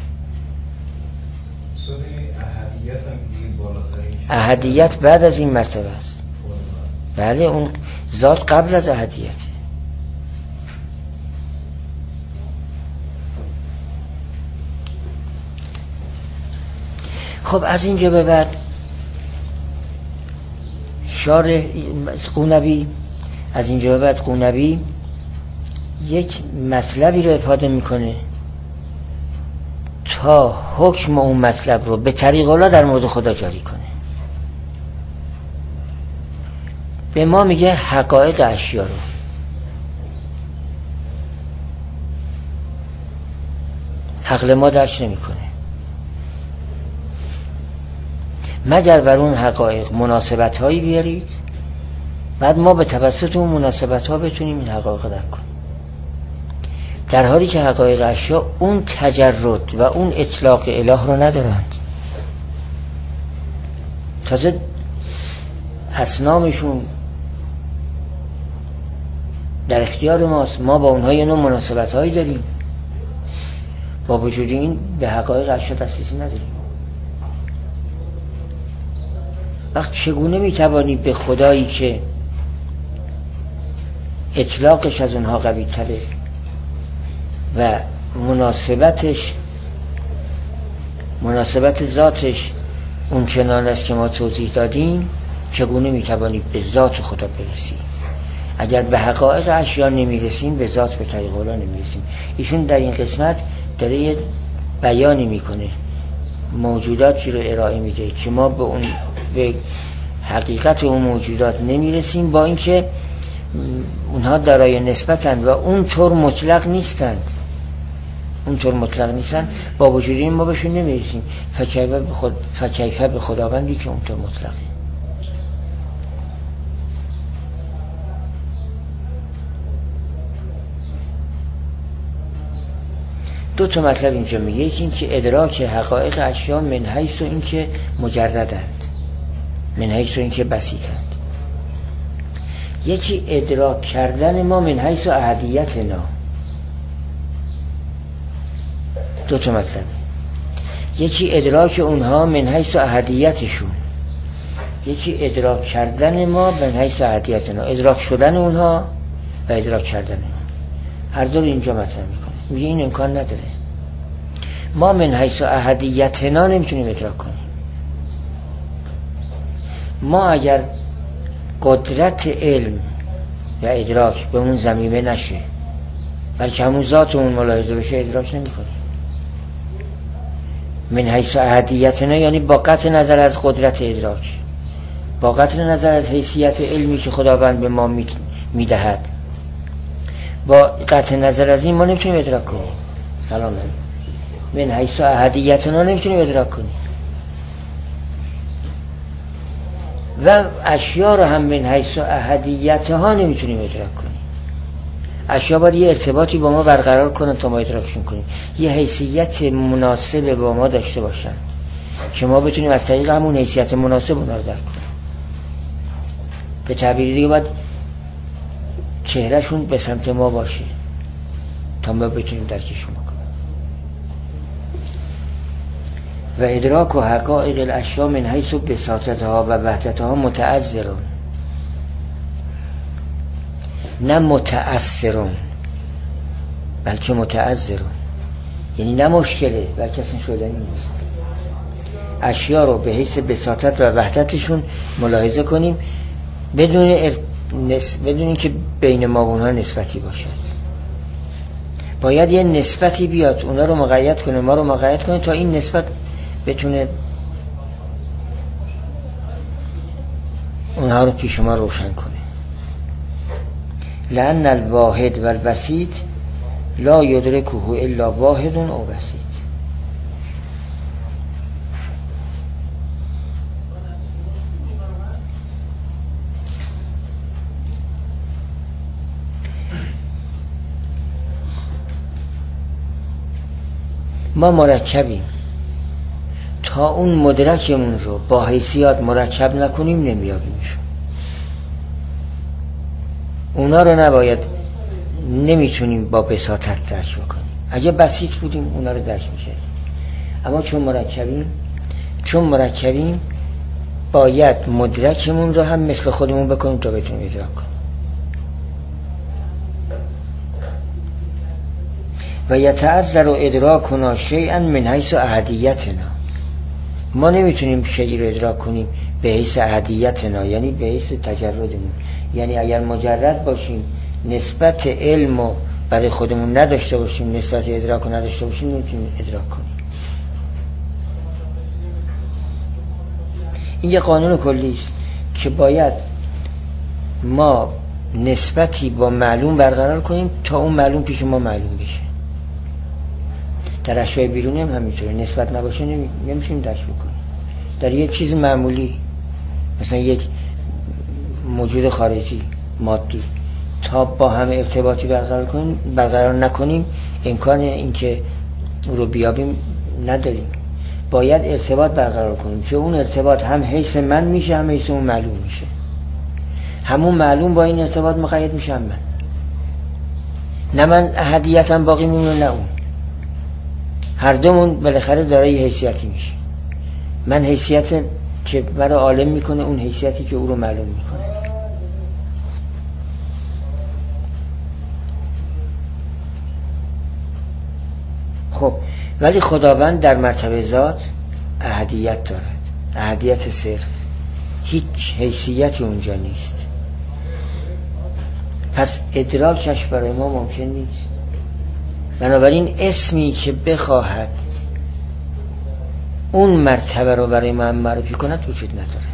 احدیت بعد از این مرتبه است. بله، اون ذات قبل از احدیته. خب از اینجا به بعد قونبی یک مطلبی رو افاده میکنه تا حکم اون مطلب رو به طریق الله در مورد خدا جاری کنه. به ما میگه حقایق اشیا رو. عقل ما درک نمیکنه مگر بر اون حقایق مناسبت هایی بیارید، بعد ما به توسط اون مناسبت ها بتونیم این حقایق درک کنیم. در حالی که حقایق اشیا اون تجرد و اون اطلاق اله رو ندارند. تازه اصنامشون در اختیار ماست، ما با اونها یه نوع مناسبت هایی داریم، با وجود این به حقایق اشیا دسترسی نداریم. وقت چگونه میتوانی به خدایی که اطلاقش از اونها قوی تره و مناسبت ذاتش اون چنان است که ما توضیح دادیم، چگونه میتوانی به ذات خدا برسی؟ اگر به حقایق اشیا نمیرسیم به ذات به طریق الله نمیرسیم. ایشون در این قسمت داره یه بیانی میکنه، موجوداتی رو ارائه میده که ما به حقیقت اون موجودات نمیرسیم، با اینکه اونها دارای نسبتند و اونطور مطلق نیستند. با وجود این ما بهشون نمیرسیم. فکیفه به خداوندی که اونطور مطلقه. دو تا مطلب اینجا میگه. یکی این که ادراک حقایق اشیا من حیث این که مجردند، من حیث این که بسیطند. یکی ادراک کردن ما من حیث احدیتنا. دو تا مطلب. یکی ادراک اونها من حیث احدیتشون، یکی ادراک کردن ما من حیث احدیتنا. ادراک شدن اونها و ادراک کردن اونها، هر دو رو اینجا مطرح میکنه. میگه این امکان نداره. ما من حیث احدیتنا نمیتونیم ادراک کنیم. ما اگر قدرت علم و ادراک به اون ضمیمه نشه، بلکه همون ذاتمون ملاحظه بشه، ادراک نمی کنیم. من حیث احدیتنا یعنی با قطع نظر از قدرت ادراک، با قطع نظر از حیثیت علمی که خداوند به ما میدهد، با قطع نظر از این ما نمیتونیم ادراک کنیم. سلام علیکم. من حیث احدیتنا نمیتونیم ادراک کنیم و اشیا رو هم من حیث احدیتها نمیتونیم ادراک کنیم. اشیا باید یه ارتباطی با ما برقرار کنن تا ما ادراکشون کنیم، یه حیثیت مناسب با ما داشته باشن که ما بتونیم از طریق همون حیثیت مناسب اونها رو درک کنیم. به تعبیری دیگه باید چهرهشون به سمت ما باشه تا ما بتونیم درکشون کنیم. و ادراک و حقایق الاشیا من حیث بساطتها و وحدتها متعذرون، نه متأثرون بلکه متعذرون. یعنی نه مشکله بلکه اصلا شدنی نیست. اشیا رو به حیث بساطت و وحدتشون ملاحظه کنیم بدون اینکه بین ما و اونها نسبتی باشد. باید یه نسبتی بیاد اونا رو مقید کنه، ما رو مقید کنه، تا این نسبت بتونه اونها رو پیش ما روشن کنه. لأن الواحد و البسیط لا یدرکه الا واحد او بسیط. ما مرکبیم، تا اون مدرکمون رو با حیثیات مرکب نکنیم نمیابیمشون. اونا رو نمیتونیم با بساطت درک بکنیم. اگه بسیط بودیم اونا رو درک میشه، اما چون مرکبیم باید مدرکمون رو هم مثل خودمون بکنیم تا بتونیم ادراک کنیم. و یتعذر ادراکنا شیئا من حیث احدیتنا. ما نمیتونیم شیئی رو ادراک کنیم به حیث احدیتنا، یعنی به حیث تجردمون. یعنی اگر مجرد باشیم، نسبت علم رو برای خودمون نداشته باشیم، نسبت ادراک رو نداشته باشیم، نمیتونیم ادراک کنیم. این یه قانون کلی است که باید ما نسبتی با معلوم برقرار کنیم تا اون معلوم پیش ما معلوم بشه. در اشیاء بیرونی هم همینطوره، نسبت نباشه نمیتونیم درک بکنیم. در یک چیز معمولی، مثلا یک موجود خارجی مادی، تا با هم ارتباطی برقرار نکنیم امکان اینکه او رو بیابیم نداریم. باید ارتباط برقرار کنیم که اون ارتباط هم حیث من میشه، هم حیث اون معلوم میشه. همون معلوم با این ارتباط مقید میشه، هم من. نه من احدیتم باقی میمونه نه اون. هر دومون بالاخره دارای حیثیتی میشه. من حیثیت که مرا عالم میکنه، اون حیثیتی که او رو معلوم میکنه. خب ولی خداوند در مرتبه ذات احدیت دارد، احدیت صرف، هیچ حیثیتی اونجا نیست. پس ادراکش برای ما ممکن نیست. بنابراین اسمی که بخواهد اون مرتبه رو برای من معرفی کند وجود ندارد.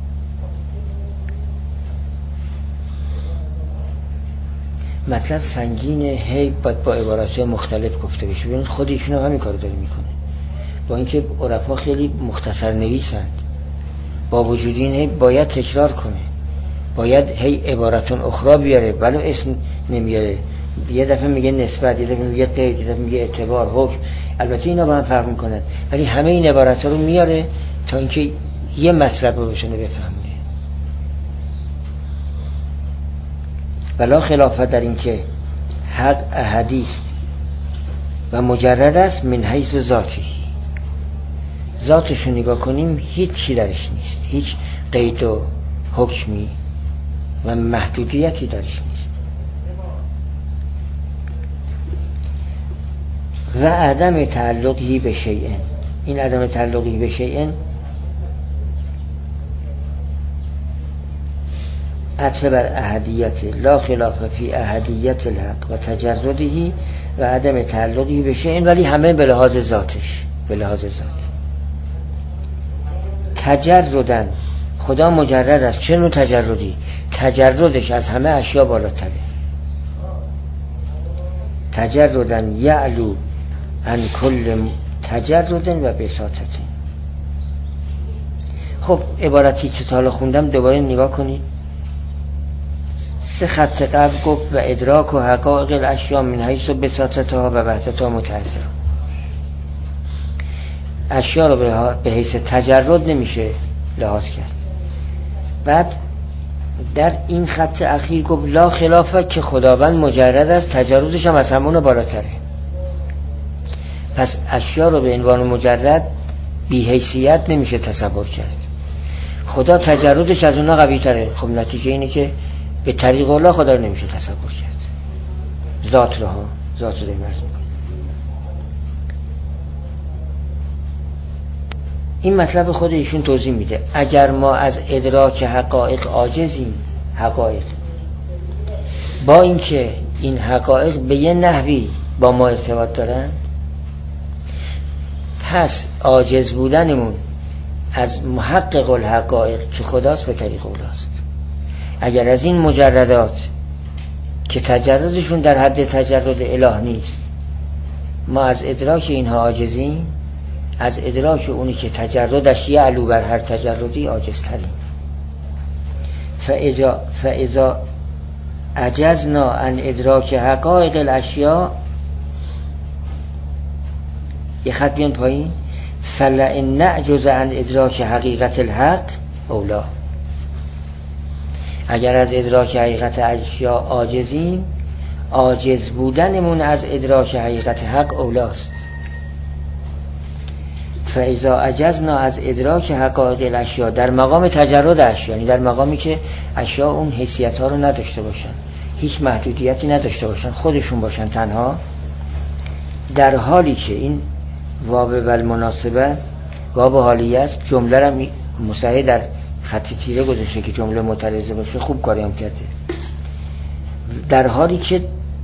مطلب سنگینه، هی باید با عبارات مختلف گفته بشه. ببینید خود ایشون هم همین کارو داره میکنه، با اینکه عرفا خیلی مختصر نویسند، با وجود این هی باید تکرار کنه، باید هی عبارتون اخرى بیاره، ولی اسم نمیاره. یه دفعه میگه نسبت، یه دفعه میگه قید، یه دفعه میگه اعتبار، حکم. البته اینا با هم فرق میکنن، ولی همه این عبارت‌ها رو میاره تا اینکه یه مطلب رو بتونه بفهمه. بلا خلافت در این که حق احدی است و مجرد است من حیث ذاتی. ذاتش رو نگاه کنیم هیچی درش نیست، هیچ قید و حکمی و محدودیتی درش نیست. و عدم تعلقی به شیئن، این عدم تعلقی به شیئن عطف بر احدیت، لا خلاف فی احدیت الحق و تجردهی و عدم تعلقی به شیئن، ولی همه به لحاظ ذاتش، به لحاظ ذات. تجردن، خدا مجرد است. چه نوع تجردی؟ تجردش از همه اشیا بالاتره. تجردن یعلو عن کل تجردن و بساطتن. خب عبارتی که تا حالا خوندم دوباره نگاه کنید. 3 خط قبل گفت و ادراک و حقایق الاشیا من حیث بساطتها و وحدتها متأثر. اشیا رو به حیث تجرد نمیشه لحاظ کرد. بعد در این خط اخیر گفت لا خلافه، که خداوند مجرد است، تجردش هم از همون بالاتره. پس اشیا رو به عنوان مجرد بی حیثیت نمیشه تصور کرد. خدا تجردش از اونها قوی تره. خب نتیجه اینه که به طریق الله خدا رو نمیشه تصور کرد. ذات رو داریم عرض میکنم. این مطلب خود ایشون توضیح میده. اگر ما از ادراک حقایق عاجزیم، حقایق با اینکه این حقایق به یه نحوی با ما ارتباط دارن، پس عاجز بودنمون از محقق الحقایق که خداست به طریق اولاست. اگر از این مجردات که تجردشون در حد تجرد اله نیست، ما از ادراک اینها عاجزیم، از ادراک اونی که تجردش یعلو بر هر تجردی عاجزتریم. فاذا عجزنا عن ادراک حقایق الاشیاء، یه خط بیان پایین، فلئن نعجز عن ادراک حقیقت الحق اولا. اگر از ادراک حقیقت اشیاء عاجزیم، عاجز بودنمون از ادراک حقیقت حق اولاست. فاذا عجزنا از ادراک حقایق الاشیاء، در مقام تجرد اشیاء، یعنی در مقامی که اشیاء اون حیثیت ها رو نداشته باشن، هیچ محدودیتی نداشته باشن، خودشون باشن تنها، در حالی که این واو بالمناسبه باب حالیه است. جمله را مصحح در خط تیره گذاشته که جمله معترضه باشه، خوب کاری هم کرده. در حالی که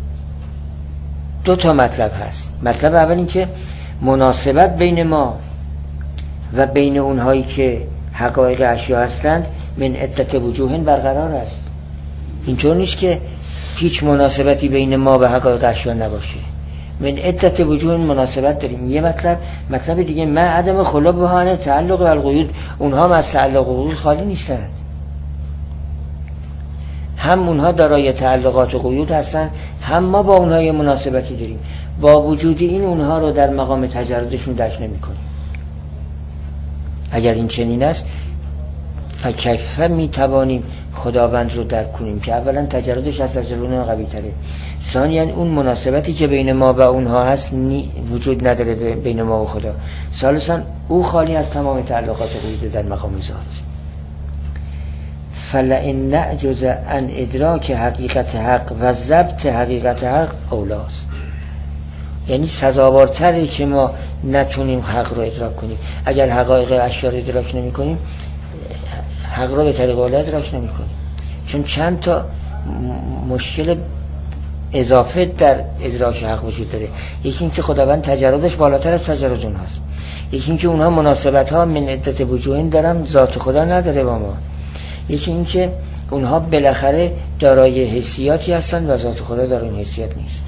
دو تا مطلب هست. مطلب اول این که مناسبت بین ما و بین اونهایی که حقایق اشیا هستند من عدت وجوه برقرار است. اینطور نیست که هیچ مناسبتی بین ما و حقایق اشیا نباشه. من عدت وجوه مناسبت داریم. یه مطلب دیگه ما عدم خلا بهانه تعلق و القیود، اونها هم از تعلق و قیود خالی نیستند. هم اونها دارای تعلقات و قیود هستند، هم ما با اونها یه مناسبتی داریم. با وجود این اونها رو در مقام تجردشون درک نمی کنیم. اگر این چنین است فکیف می توانیم خداوند رو درک کنیم که اولا تجردش از تجرد قوی تره، ثانیا اون مناسبتی که بین ما و اونها هست وجود نداره بین ما و خدا، ثالثا او خالی از تمام تعلقات قیود در مقام ذات. فلئن نعجز عن ادراک حقیقت حق و ضبط حقیقت حق اولاست. یعنی سزاوارتره که ما نتونیم حق رو ادراک کنیم. اگر حقایق اشیا رو ادراک نمی کنیم، حق رو به طریق اولا ادراک نمی کنیم، چون چند تا مشکل اضافه در ادراک حق وجود داره. یکی این که خداوند تجردش بالاتر از تجرد اون هست، یکی این که اونها مناسبت ها من عدت وجوهین دارن، ذات خدا نداره با ما، یکی این که اونها بالاخره دارای حیثیاتی هستن و ذات خدا دارای این حیثیت نیست.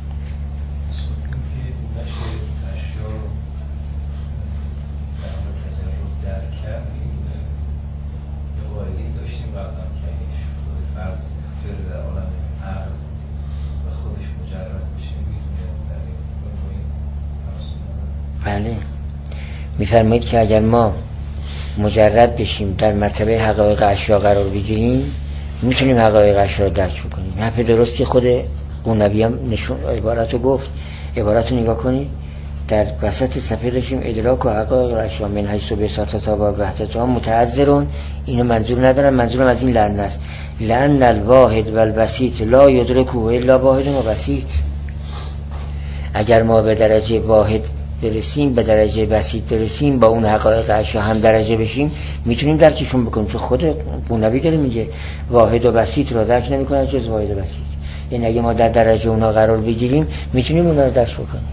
بله، میفرمایید که اگر ما مجرد بشیم در مرتبه حقایق اشیا قرار بگیریم، میتونیم حقایق اشیا رو درک کنیم. حرف درستی خود قونبی هم نشون عبارتو گفت. عبارتو نگاه کنید، در وسط صفحه داشتیم ادراک و حقایق اشیا من حیث بساطتها و وحدتها متعذرون. اینو منظور ندارم، منظورم از این لعن است. لعن الواحد و البسیط لا یدرکه الا واحد و بسیط. اگر ما به درجه واحد برسیم، به درجه بسیط برسیم، با اون حقایق اشیا هم درجه بشیم، میتونیم درکشون بکنیم. چون خود قونبی داره میگه واحد و بسیط رو درک نمیکنه جز واحد و بسیط. یعنی اگه ما در درجه اونها قرار بگیریم میتونیم اونها رو درک بکنیم.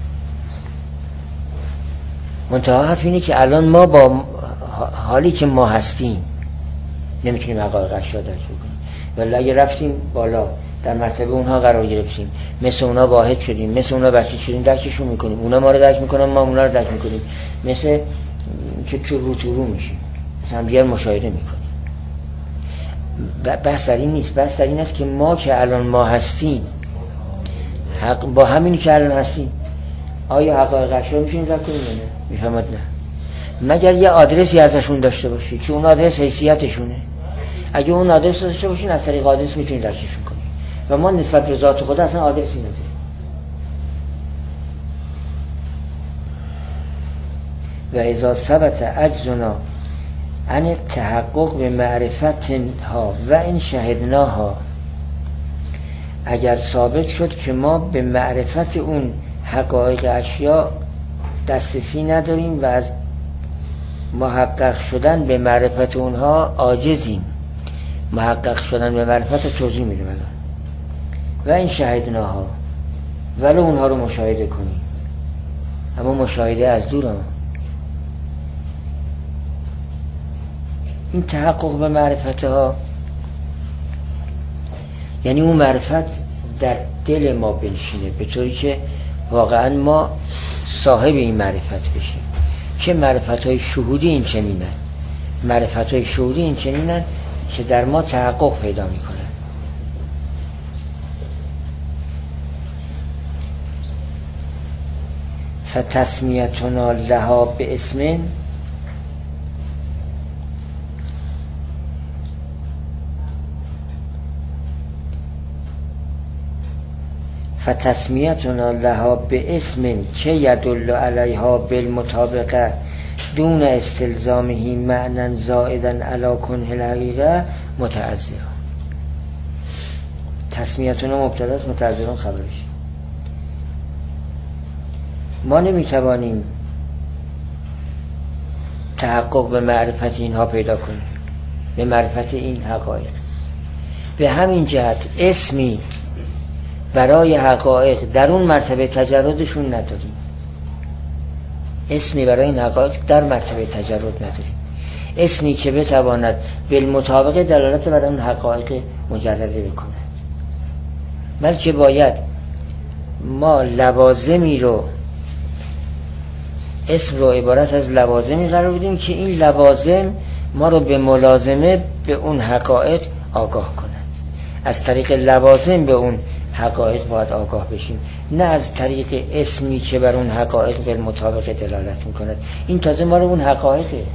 منتها حرف اینه که الان ما با حالی که ما هستیم نمیتونیم حقایق اشیا درک بکنیم. ولی اگه رفتیم بالا در مرتبه اونها قرار گرفتیم، مثل اونها واحد شدیم، مثل اونها بسیط شدیم، درکشون میکنیم. اونها ما رو درک میکنن، ما اونها رو درک میکنیم. مثل که تو میشیم، مثلا هم دیگر مشاهده میکنیم. بحث در این نیست. بحث در این است که ما که الان ما هستیم، با همینی که الان هستیم، آیا حقایق اشیا میتونیم درک کنیم یا نه؟ میفهمد نه. مگر یه آدرسی ازشون داشته باشی که اون آدرس حیثیتشونه. اگه اون آدرس داشته باشین، از طریق آدرس میتونیم درکشون کنیم. و ما نسبت به ذات خدا اصلا آدرسی نداریم. و اذا ثبت عجزنا عن تحقق به معرفتها و این شهدناها، اگر ثابت شد که ما به معرفت اون حقایق اشیا دسترسی نداریم و از محقق شدن به معرفت اونها عاجزیم، محقق شدن به معرفت توضیح میدیم الان. و این شهدناها، ولو اونها رو مشاهده کنیم، اما مشاهده از دور هم. این تحقق به معرفتها یعنی اون معرفت در دل ما بنشینه، به طوری که واقعا ما صاحب این معرفت بشیم. چه معرفت‌های شهودی این چنینن، معرفت‌های شهودی این چنینن که در ما تحقق پیدا میکنن. فتسمیتنا لها به اسم فتسمیتنا لها به اسم که یدل علیها بالمطابقه دون استلزامه معنی زائدا علی کنه الحقیقه متعذر. تسمیتنا مبتدا است، متعذرون خبرش. ما نمیتوانیم تحقق به معرفت اینها پیدا کنیم، به معرفت این حقایق. به همین جهت اسمی برای حقایق در اون مرتبه تجردشون نداریم، اسمی برای این حقایق در مرتبه تجرد نداریم، اسمی که بتواند بالمطابق دلالت بر اون حقایق مجرده بکند، بلکه باید ما لوازمی رو، اسم رو عبارت از لوازمی قرار بدیم که این لوازم ما رو به ملازمه به اون حقایق آگاه کند. از طریق لوازم به اون حقایق باید آگاه بشیم، نه از طریق اسمی که بر اون حقایق بالمطابق دلالت میکند. این تازه ما رو اون حقایقه،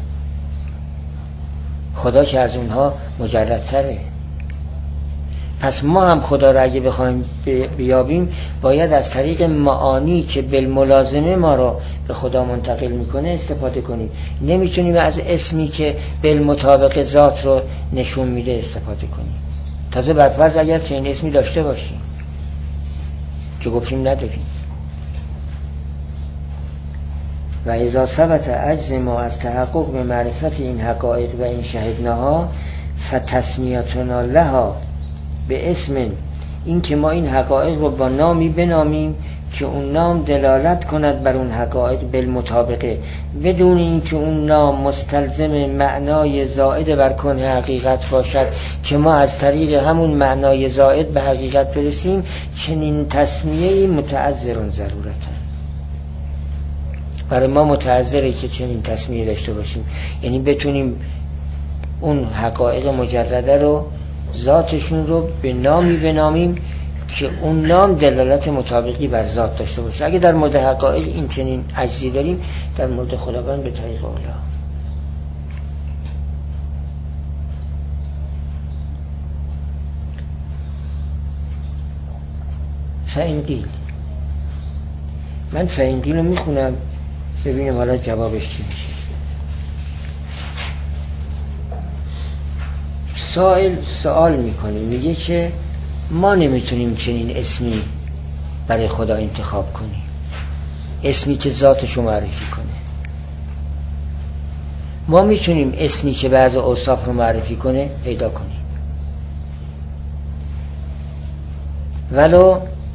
خدا که از اونها مجردتره. پس ما هم خدا را اگه بخوایم بیابیم باید از طریق معانی که بالملازمه ما رو به خدا منتقل میکنه استفاده کنیم. نمیتونیم از اسمی که بالمطابق ذات رو نشون میده استفاده کنیم، تازه برفرض اگر چنین اسمی داشته باشیم که گفتیم نداریم. و اذا ثبت عجز ما از تحقق به معرفت این حقایق و این شهدناها فتسمیتنا لها به اسم، این که ما این حقایق رو با نامی بنامیم که اون نام دلالت کند بر اون حقایق بالمطابقه، بدون این که اون نام مستلزم معنای زائد بر کنه حقیقت باشد که ما از طریق همون معنای زائد به حقیقت برسیم. چنین تسمیه‌ای متعذرون ضرورتاً، برای ما متعذره که چنین تسمیه داشته باشیم، یعنی بتونیم اون حقایق مجرده رو، ذاتشون رو به نامی بنامیم که اون نام دلالت مطابقی بر ذات داشته باشه. اگه در مورد حقایق این چنین عجزی داریم، در مورد خداوند به طریق اولا. فإنقیل، من فإنقیل رو میخونم ببینیم حالا جوابش چی میشه. سوال میکنه، میگه که ما نمیتونیم چنین اسمی برای خدا انتخاب کنیم، اسمی که ذاتشو معرفی کنه. ما میتونیم اسمی که بعض اوصاف رو معرفی کنه پیدا کنیم، ولو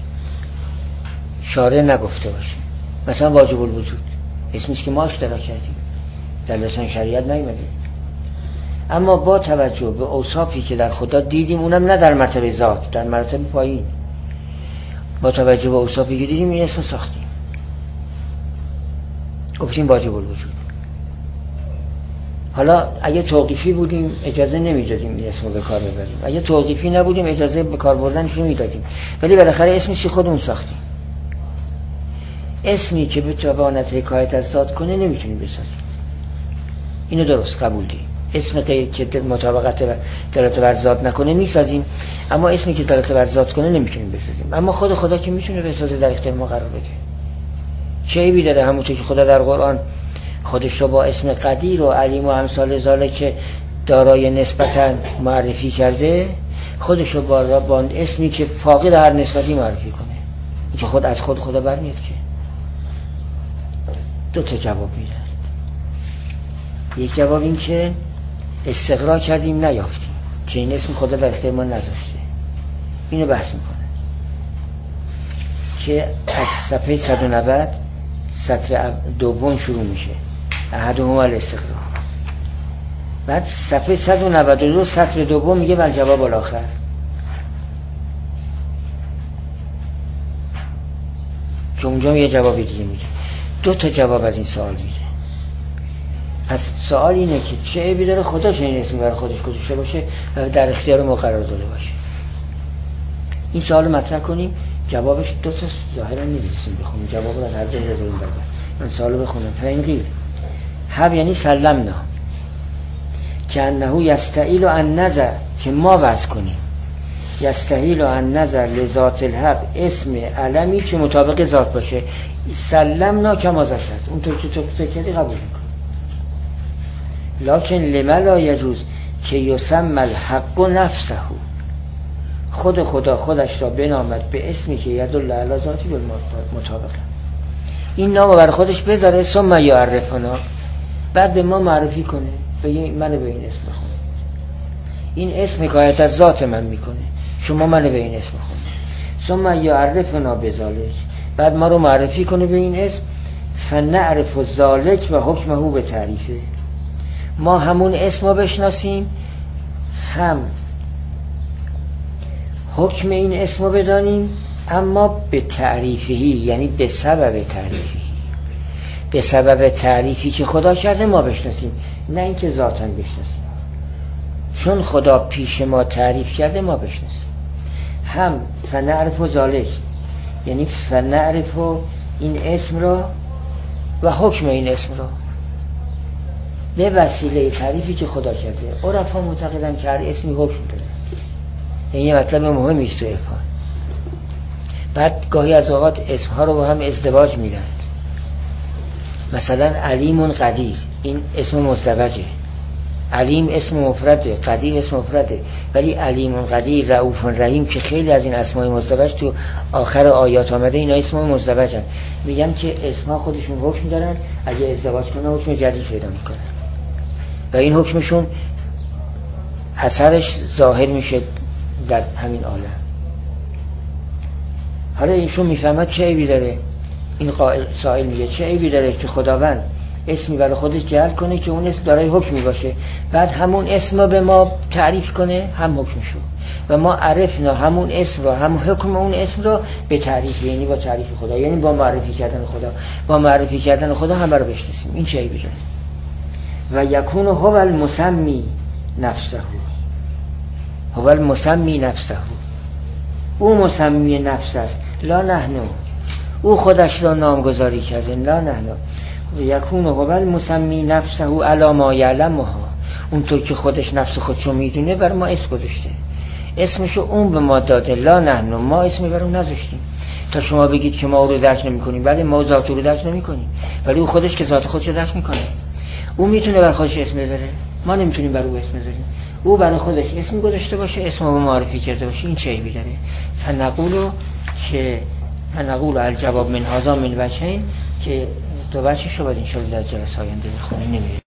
شارع نگفته باشه. مثلا واجب الوجود اسمیش که ما اختراع کردیم، در لسان شریعت نیامده، اما با توجه به اوصافی که در خدا دیدیم، اونم نه در مرتبه ذات، در مرتبه پایین، با توجه به اوصافی که دیدیم این اسم ساختیم، گفتیم واجب الوجود. حالا اگه توقیفی بودیم اجازه نمیدادیم این اسمو به کار ببریم، اگه توقیفی نبودیم اجازه به کار بردنش رو میدادیم، ولی بالاخره اسمش خودمون ساختیم. اسمی که بتواند حکایت از ذات کنه نمیتونیم بسازیم، اینو درست قبول داریم. اسم غیر که مطابقت دلالت بر ذات نکنه میسازیم، اما اسمی که دلالت بر ذات کنه نمیتونیم بسازیم. اما خدا که میتونه بسازه، در اختیار ما قرار بده. چه عیبی داره همونطور که خدا در قرآن خودش رو با اسم قدیر و علیم و امثال ذالک که دارای نسبتاً معرفی کرده، خودش رو با اسمی که فاقد هر نسبتی معرفی کنه، این که خود از خدا برمیاد. که دو تا جواب میدن. یک جواب این که استقرا کردیم نیافتیم، که این اسم خدا در اختیار ما نذاشته. اینو بحث میکنه که از صفحه 190 سطر دوم شروع میشه، احدهم الاستقرا. بعد صفحه 192 سطر دوم میگه ول جواب الاخر. که اونجا یه جوابی دیگه میده. دو تا جواب از این سوال میده. پس سوال اینه که چه عیبی داره خدا چنین اسمی برای خودش گذاشته باشه و در اختیار ما قرار داده باشه. این سوال مطرح کنیم، جوابش دو تا ظاهرا نمی‌رسیم بخونیم، جواب رو از هر جایی بذاریم بعد. من سوالو بخونم. فإنقیل هب یعنی سلمنا که انه یستحیل ان نظر، که ما وضع کنیم، یستحیل ان نظر لذات الحق اسم علمی که مطابق ذات باشه. سلمنا کما ذکرت، اونطور که تو ذکری قبول می‌کنیم. لکن لما لا یجوز که یسمى الحق نفسه، خدا خودش را بنامد به اسمی که یدل علی ذاتی بالمطابقه، این نامو بر خودش بذاره. ثم یعرفنا، بعد به ما معرفی کنه، بگه منو به این اسم بخون، این اسم حکایت از ذات من میکنه، شما منو به این اسم بخون. ثم یعرفنا بذالک، بعد ما رو معرفی کنه به این اسم. فنعرف ذالک و حکمه به تعریفه، ما همون اسم رو بشناسیم، هم حکم این اسم رو بدانیم، اما به تعریفی، یعنی به سبب تعریفی، به سبب تعریفی که خدا کرده ما بشناسیم، نه اینکه ذاتاً بشناسیم. چون خدا پیش ما تعریف کرده ما بشناسیم. هم فنعرف ذالک، یعنی فنعرف این اسم را و حکم این اسم را به وسیله تعریفی که خدا کرده. عرفا معتقدن که هر اسمی حکم داره، این یه مطلب مهمی است تو عرفان. بعد گاهی از اوقات اسمها رو با هم ازدواج میدن. مثلا علیم قدیر، این اسم مزدوجه، علیم اسم مفرده، قدیر اسم مفرده، ولی علیم قدیر، رؤوف رحیم که خیلی از این اسمای مزدوج تو آخر آیات آمده، اینا اسمای مزدوجن. میگن که اسمها خودشون حکم دارن، اگه ازدواج کنن حکم جدید پیدا میکنن و این حکمشون اثرش ظاهر میشه در همین عالم. حالا ایشون میفهمد چه عیبی داره، این سائل میگه چه عیبی داره که خداوند اسمی برای خودش جعل کنه که اون اسم دارای حکمی باشه، بعد همون اسم رو به ما تعریف کنه، هم حکمشو، و ما عرفنا همون اسم رو، هم حکم اون اسم رو به تعریف، یعنی با تعریف خدا، یعنی با معرفی کردن خدا، با معرفی کردن خدا همه رو بشناسیم. این چه عیبی داره؟ و یکون هو المسمی نفسه، هو المسمی نفسه، او مسمی نفس است، لا نحنو، او خودش را نامگذاری کرده، لا نحنو. یکون هو المسمی نفسه علی ما یعلمها، اونطور که خودش نفس خودشو میدونه بر ما اسم گذاشته، اسمشو اون به ما داده، لا نحنو، ما اسمی بر اون نذاشتیم تا شما بگید که ما او رو درک نمی کنیم. بله ما ذات رو درک نمی کنیم، ولی او خودش که ذات خودشو درک میکنه، او میتونه بر خودش اسم بذاره، ما نمیتونیم بر او اسم بذاریم. او برای خودش اسم گذاشته باشه، اسم رو معرفی کرده باشه، این چه عیبی داره؟ فنقول الجواب من هذا من وجهین، که دو وجهش رو باید انشاءالله در جلسه آینده بخونیم.